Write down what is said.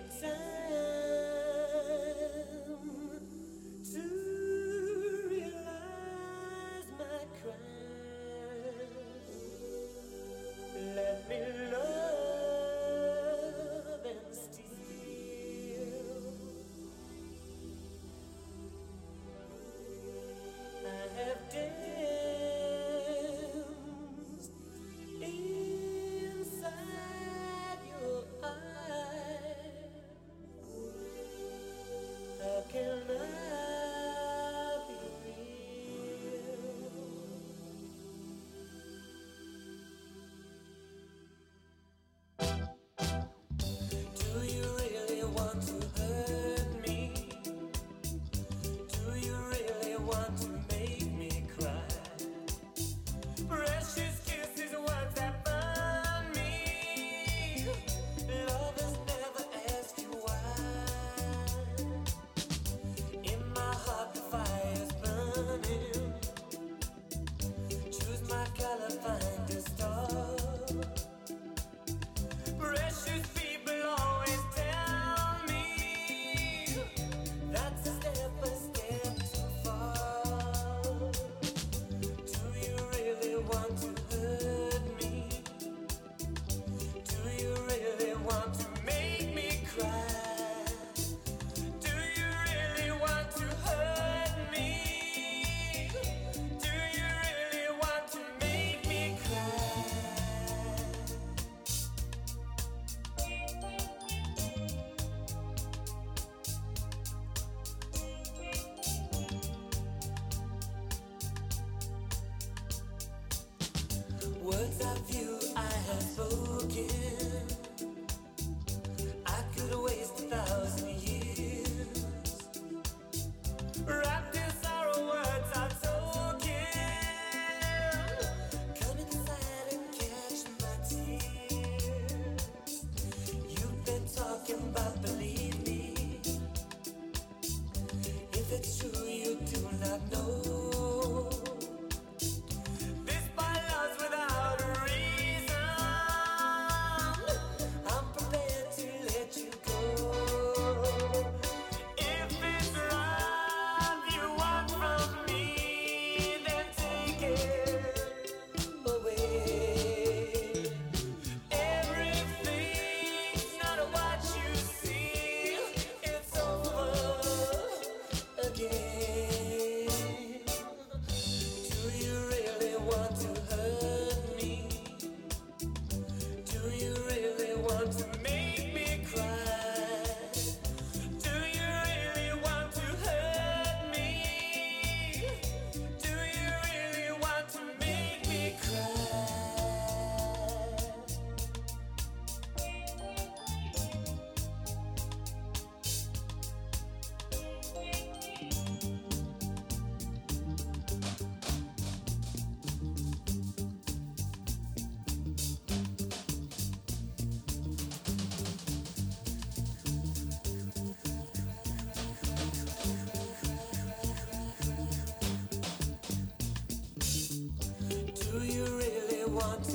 time to realize my crime. Let me love and steal. I have danced inside your eyes. How can I be real? Do you really want to hurt me? Do you really want to make me cry? Precious kisses, words that burn me. Lovers never ask you why. In my heart the fire's burning. Choose my color, find a star. Precious people always tell me that's a step too far. Do you really want to hurt me? Do you really want to make me cry? Do you really want to hurt me? Do you really want to make me cry? Words of you I have spoken, I could waste 1,000 years. Wrapped in sorrow, words are token. Come inside and catch my tears. You've been talking about believe me. If it's true you do not know. This by love's without a reason. I'm prepared to let you go. If it's love you want from me, then take it away. Everything's not what you see. It's over again. Do you really want to hurt me? Do you really want to make me cry? Do you really want to hurt me? Do you really want to make me cry? Do you really want to